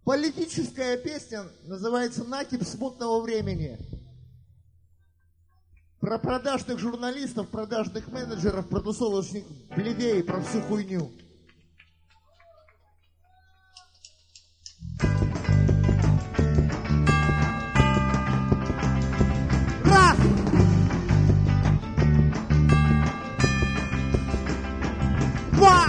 Политическая песня называется «Накипь смутного времени». Про продажных журналистов, продажных менеджеров, про тусовочных бледей, про всю хуйню. Раз! Два!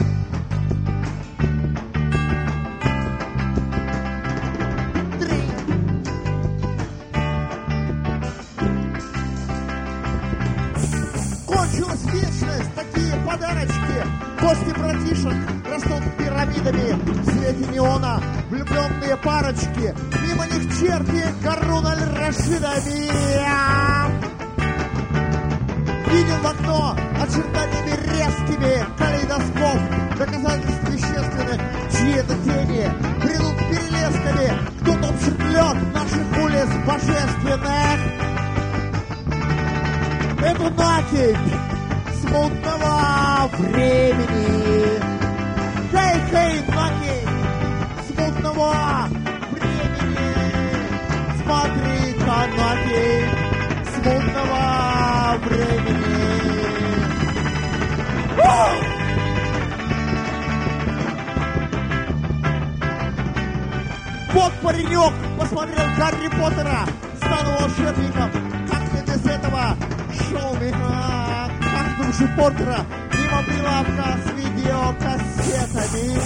Кончилась вечность, такие подарочки. Кости братишек растут пирамидами. В свете неона влюбленные парочки. Мимо них черти Гарун аль-Рашидами. Виден в окно очертаниями резкими. Калейдоскоп доказательств вещественных. Чьи-то тени бредут перелесками. Кто-то впечатлен наших улиц божественных. Эту накипь смутного времени. Хей-хей, накипь смутного времени. Смотри-ка, накипь смутного времени. Вот паренек посмотрел Гарри Поттера, стану волшебником, как мне без этого? Шоу меня, как души Портера, мимо прилавка с видеокассетами.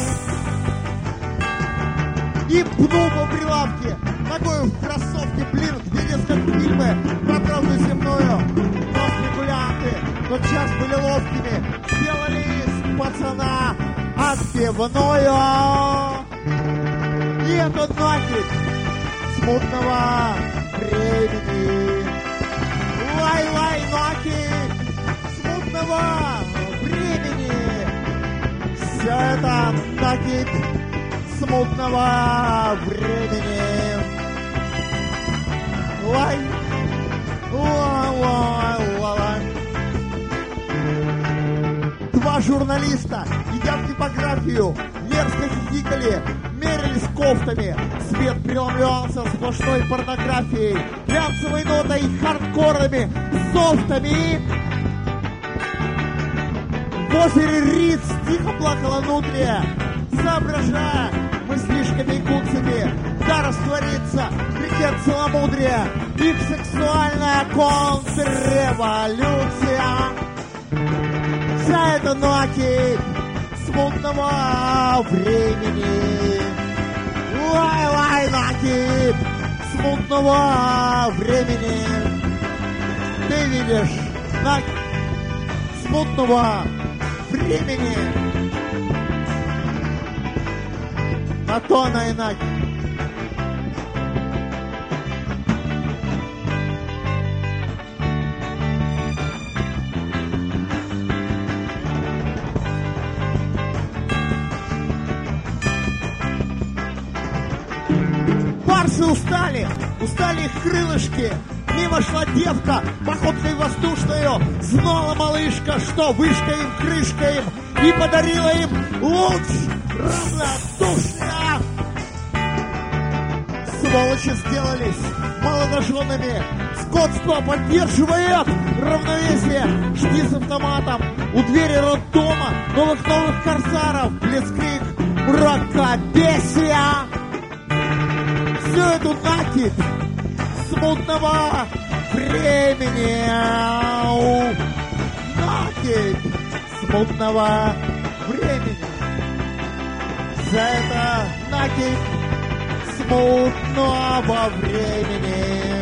И пнул по прилавке, ногой в кроссовке, блин, где детские фильмы про правду земную. Но спекулянты тотчас были ловкими, сделали из пацана отбивную. И это накипь смутного времени. Лай-лай, накипь смутного времени. Все это накипь смутного времени. Лай, лай. Два журналиста, идя в типографию, мерзко хихикали, мерились кофтами. Свет преломлялся сплошной порнографией, глянцевой нотой, хардкорами, софтами. В озере Риц тихо плакала нутрия, соображая мыслишками и кунцами. Да растворится брикет целомудрия, их сексуальная контрреволюция. Вся эта накипь смутного времени. Лай-лай, накипь смутного времени. Ты видишь накипь смутного времени. На то она и накипь. Парсы устали их крылышки. Мимо шла девка, походкой воздушною. Знала малышка, что вышка им, крышка им. И подарила им луч равнодушия. Сволочи сделались молодоженами. Скотство поддерживает равновесие. Жди с автоматом у двери роддома новых корсаров. Блицкриг мракобесия. Всю эту накипь смутного времени. Накипь смутного времени. За это накипь смутного времени.